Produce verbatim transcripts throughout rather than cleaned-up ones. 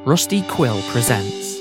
Rusty Quill presents.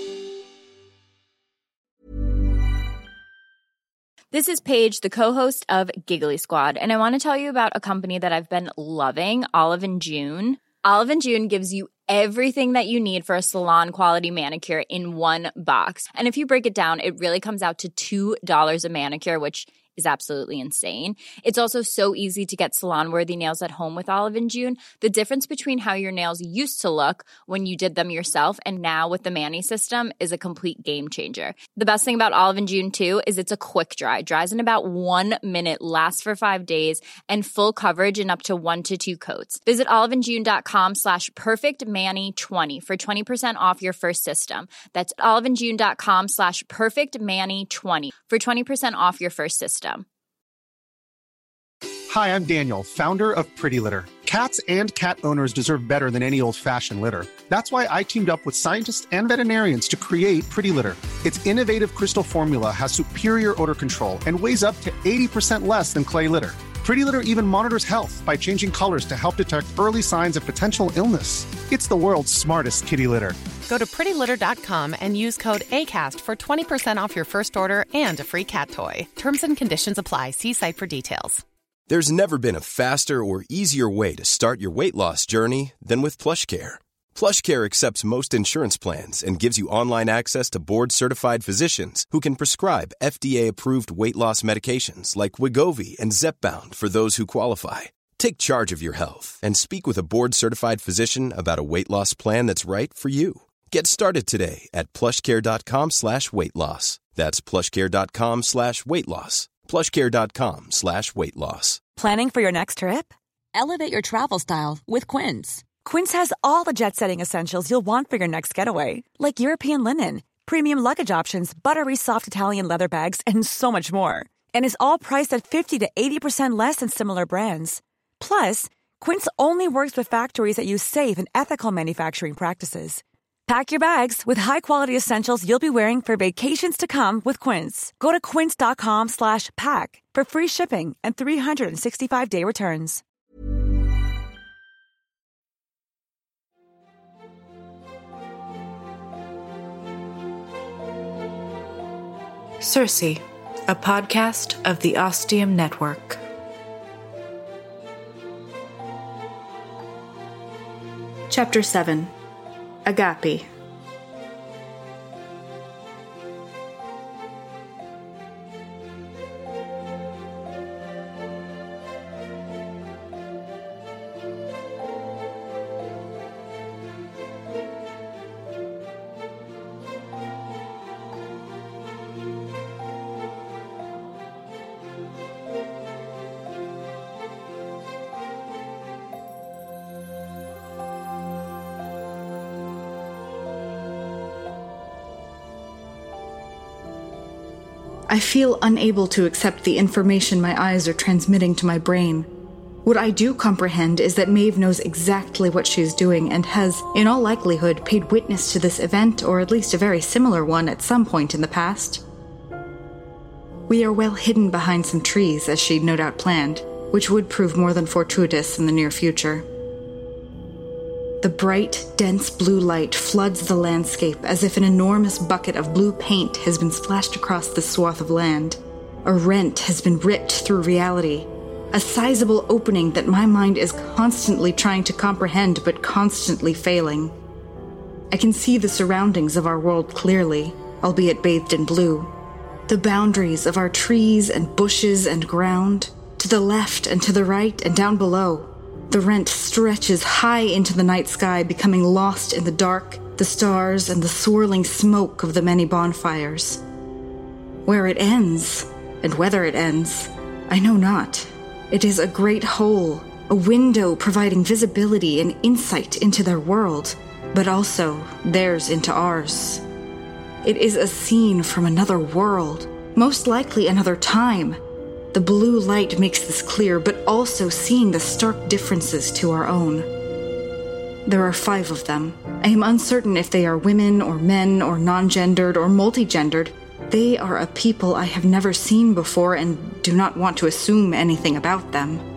This is Paige, the co-host of Giggly Squad, and I want to tell you about a company that I've been loving, Olive and June. Olive and June gives you everything that you need for a salon-quality manicure in one box. And if you break it down, it really comes out to two dollars a manicure, which is absolutely insane. It's also so easy to get salon-worthy nails at home with Olive and June. The difference between how your nails used to look when you did them yourself and now with the Mani system is a complete game changer. The best thing about Olive and June, too, is it's a quick dry. Dries in about one minute, lasts for five days, and full coverage in up to one to two coats. Visit oliveandjune.com slash perfectmani20 for twenty percent off your first system. That's oliveandjune.com slash perfectmani20 for twenty percent off your first system. Hi, I'm Daniel, founder of Pretty Litter. Cats and cat owners deserve better than any old-fashioned litter. That's why I teamed up with scientists and veterinarians to create Pretty Litter. Its innovative crystal formula has superior odor control and weighs up to eighty percent less than clay litter. Pretty Litter even monitors health by changing colors to help detect early signs of potential illness. It's the world's smartest kitty litter. Go to pretty litter dot com and use code ACAST for twenty percent off your first order and a free cat toy. Terms and conditions apply. See site for details. There's never been a faster or easier way to start your weight loss journey than with PlushCare. PlushCare accepts most insurance plans and gives you online access to board-certified physicians who can prescribe F D A-approved weight loss medications like Wegovy and Zepbound for those who qualify. Take charge of your health and speak with a board-certified physician about a weight loss plan that's right for you. Get started today at plushcare.com slash weight loss. That's plushcare.com slash weight loss. plushcare.com slash weight loss. Planning for your next trip? Elevate your travel style with Quince. Quince has all the jet-setting essentials you'll want for your next getaway, like European linen, premium luggage options, buttery soft Italian leather bags, and so much more. And is all priced at fifty to eighty percent less than similar brands. Plus, Quince only works with factories that use safe and ethical manufacturing practices. Pack your bags with high-quality essentials you'll be wearing for vacations to come with Quince. Go to quince.com slash pack for free shipping and three sixty-five day returns. Circe, a podcast of the Ostium Network. Chapter seven. Agape. I feel unable to accept the information my eyes are transmitting to my brain. What I do comprehend is that Maeve knows exactly what she is doing and has, in all likelihood, paid witness to this event, or at least a very similar one at some point in the past. We are well hidden behind some trees, as she'd no doubt planned, which would prove more than fortuitous in the near future. The bright, dense blue light floods the landscape as if an enormous bucket of blue paint has been splashed across this swath of land. A rent has been ripped through reality, a sizable opening that my mind is constantly trying to comprehend but constantly failing. I can see the surroundings of our world clearly, albeit bathed in blue. The boundaries of our trees and bushes and ground, to the left and to the right and down below. The rent stretches high into the night sky, becoming lost in the dark, the stars, and the swirling smoke of the many bonfires. Where it ends, and whether it ends, I know not. It is a great hole, a window providing visibility and insight into their world, but also theirs into ours. It is a scene from another world, most likely another time. The blue light makes this clear, but also seeing the stark differences to our own. There are five of them. I am uncertain if they are women or men or non-gendered or multi-gendered. They are a people I have never seen before and do not want to assume anything about them.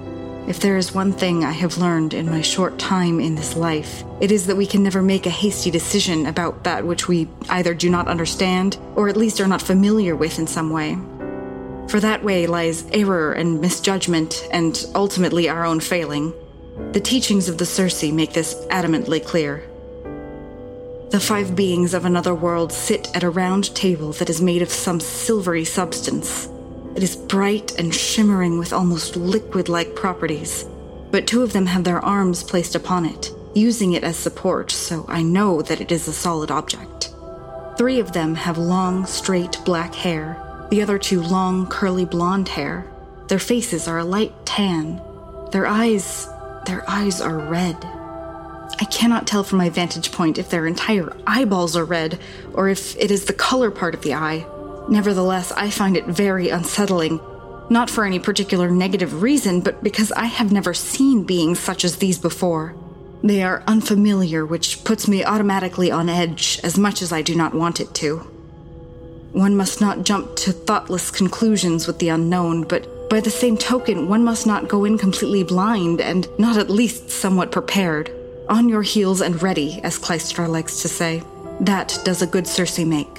If there is one thing I have learned in my short time in this life, it is that we can never make a hasty decision about that which we either do not understand or at least are not familiar with in some way. For that way lies error and misjudgment and ultimately our own failing. The teachings of the Circe make this adamantly clear. The five beings of another world sit at a round table that is made of some silvery substance. It is bright and shimmering with almost liquid-like properties, but two of them have their arms placed upon it, using it as support, so I know that it is a solid object. Three of them have long, straight black hair, the other two long, curly blonde hair. Their faces are a light tan. Their eyes, their eyes are red. I cannot tell from my vantage point if their entire eyeballs are red, or if it is the color part of the eye. Nevertheless, I find it very unsettling, not for any particular negative reason, but because I have never seen beings such as these before. They are unfamiliar, which puts me automatically on edge, as much as I do not want it to. One must not jump to thoughtless conclusions with the unknown, but by the same token, one must not go in completely blind and not at least somewhat prepared. On your heels and ready, as Clystra likes to say. That does a good Circe make.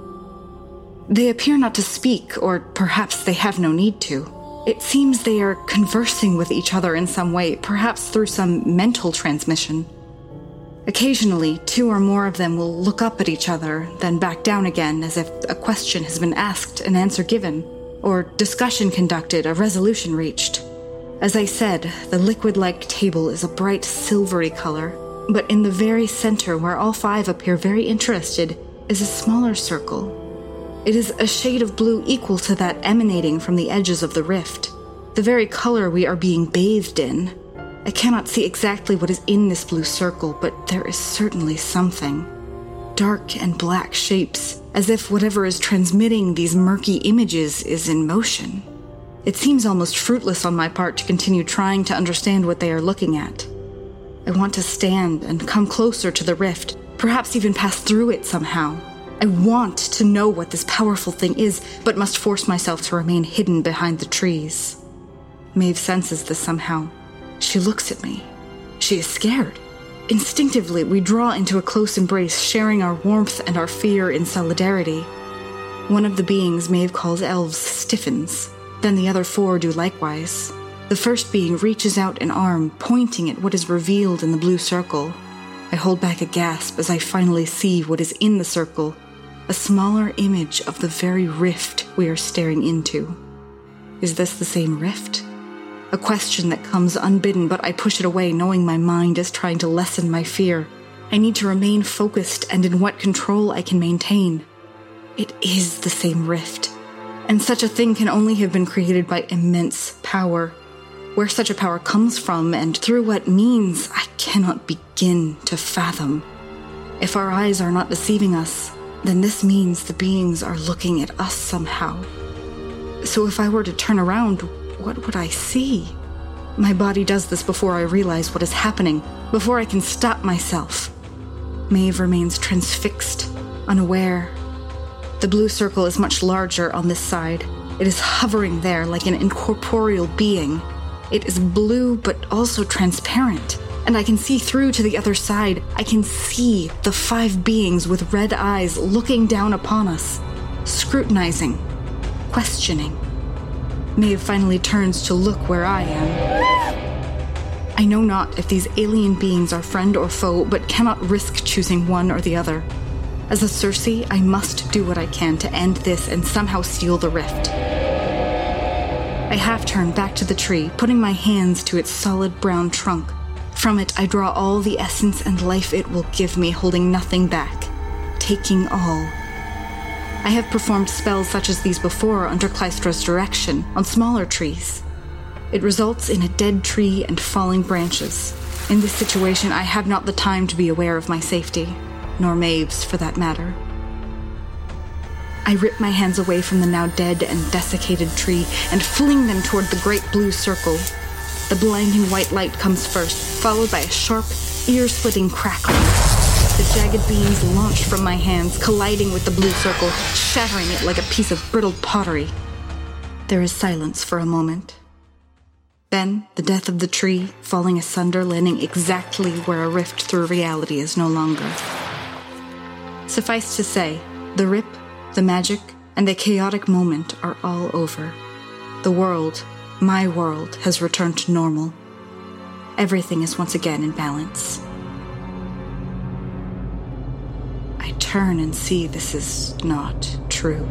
They appear not to speak, or perhaps they have no need to. It seems they are conversing with each other in some way, perhaps through some mental transmission. Occasionally, two or more of them will look up at each other, then back down again as if a question has been asked, an answer given, or discussion conducted, a resolution reached. As I said, the liquid-like table is a bright silvery color, but in the very center, where all five appear very interested, is a smaller circle. It is a shade of blue equal to that emanating from the edges of the rift, the very color we are being bathed in. I cannot see exactly what is in this blue circle, but there is certainly something. Dark and black shapes, as if whatever is transmitting these murky images is in motion. It seems almost fruitless on my part to continue trying to understand what they are looking at. I want to stand and come closer to the rift, perhaps even pass through it somehow. I want to know what this powerful thing is, but must force myself to remain hidden behind the trees. Maeve senses this somehow. She looks at me. She is scared. Instinctively, we draw into a close embrace, sharing our warmth and our fear in solidarity. One of the beings Maeve calls elves stiffens. Then the other four do likewise. The first being reaches out an arm, pointing at what is revealed in the blue circle. I hold back a gasp as I finally see what is in the circle, a smaller image of the very rift we are staring into. Is this the same rift? A question that comes unbidden, but I push it away, knowing my mind is trying to lessen my fear. I need to remain focused and in what control I can maintain. It is the same rift. And such a thing can only have been created by immense power. Where such a power comes from and through what means, I cannot begin to fathom. If our eyes are not deceiving us, then this means the beings are looking at us somehow. So if I were to turn around, what would I see? My body does this before I realize what is happening, before I can stop myself. Maeve remains transfixed, unaware. The blue circle is much larger on this side. It is hovering there like an incorporeal being. It is blue but also transparent, and I can see through to the other side. I can see the five beings with red eyes looking down upon us, scrutinizing, questioning. Maeve finally turns to look where I am. I know not if these alien beings are friend or foe, but cannot risk choosing one or the other. As a Circe, I must do what I can to end this and somehow seal the rift. I half-turn back to the tree, putting my hands to its solid brown trunk. From it, I draw all the essence and life it will give me, holding nothing back, taking all. I have performed spells such as these before under Clystra's direction on smaller trees. It results in a dead tree and falling branches. In this situation, I have not the time to be aware of my safety, nor Maeve's for that matter. I rip my hands away from the now dead and desiccated tree and fling them toward the great blue circle. The blinding white light comes first, followed by a sharp, ear-splitting crackling. The jagged beams launch from my hands, colliding with the blue circle, shattering it like a piece of brittle pottery. There is silence for a moment. Then, the death of the tree, falling asunder, landing exactly where a rift through reality is no longer. Suffice to say, the rip, the magic, and the chaotic moment are all over. The world, my world, has returned to normal. Everything is once again in balance. I turn and see this is not true.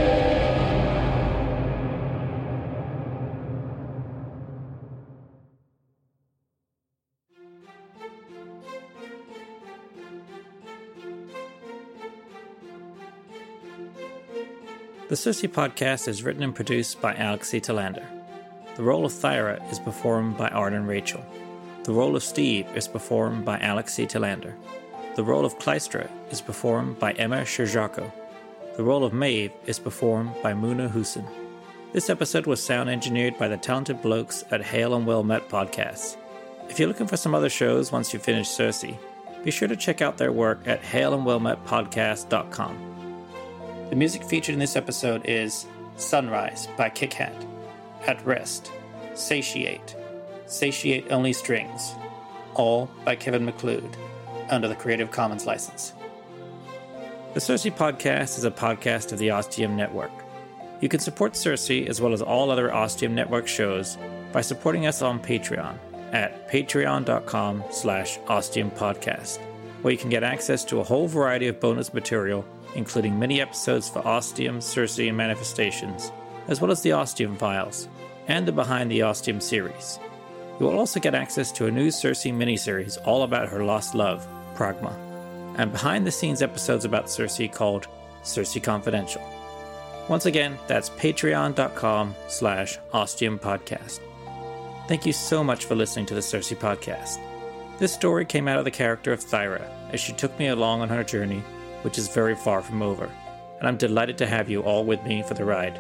The Cersei podcast is written and produced by Alex C. Talander. The role of Thyra is performed by Arden Rachel. The role of Steve is performed by Alex C. Talander. The role of Clystra is performed by Emma Shirjako. The role of Maeve is performed by Muna Hussein. This episode was sound engineered by the talented blokes at Hail and Well Met Podcasts. If you're looking for some other shows once you finish Cersei, be sure to check out their work at hail and well met podcast dot com. The music featured in this episode is Sunrise by Kickhat, At Rest, Satiate, Satiate Only Strings, all by Kevin MacLeod, under the Creative Commons license. The Cersei Podcast is a podcast of the Ostium Network. You can support Cersei as well as all other Ostium Network shows by supporting us on Patreon at patreon.com slash Ostium Podcast, where you can get access to a whole variety of bonus material, including mini episodes for Ostium, Cersei, and Manifestations, as well as the Ostium Files, and the Behind the Ostium series. You will also get access to a new Cersei miniseries all about her lost love, Pragma, and behind-the-scenes episodes about Cersei called Cersei Confidential. Once again, that's patreon.com slash Ostium Podcast. Thank you so much for listening to the Cersei Podcast. This story came out of the character of Thyra, as she took me along on her journey, which is very far from over, and I'm delighted to have you all with me for the ride.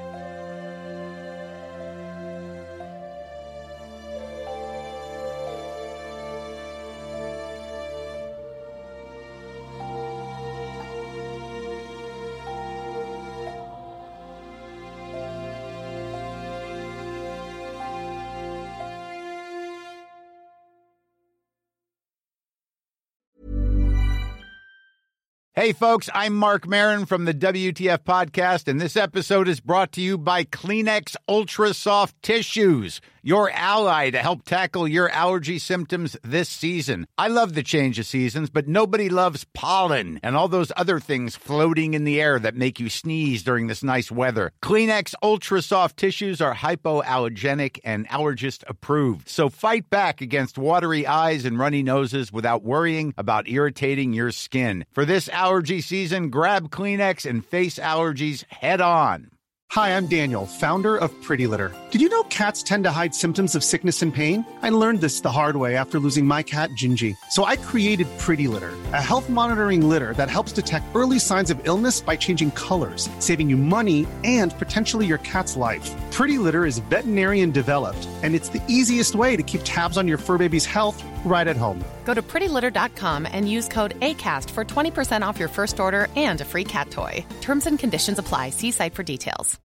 Hey, folks, I'm Mark Maron from the W T F Podcast, and this episode is brought to you by Kleenex Ultra Soft Tissues, your ally to help tackle your allergy symptoms this season. I love the change of seasons, but nobody loves pollen and all those other things floating in the air that make you sneeze during this nice weather. Kleenex Ultra Soft Tissues are hypoallergenic and allergist approved, so fight back against watery eyes and runny noses without worrying about irritating your skin. For this allergy season, grab Kleenex and face allergies head on. Hi, I'm Daniel, founder of Pretty Litter. Did you know cats tend to hide symptoms of sickness and pain? I learned this the hard way after losing my cat, Gingy. So I created Pretty Litter, a health monitoring litter that helps detect early signs of illness by changing colors, saving you money and potentially your cat's life. Pretty Litter is veterinarian developed, and it's the easiest way to keep tabs on your fur baby's health right at home. Go to pretty litter dot com and use code ACAST for twenty percent off your first order and a free cat toy. Terms and conditions apply. See site for details.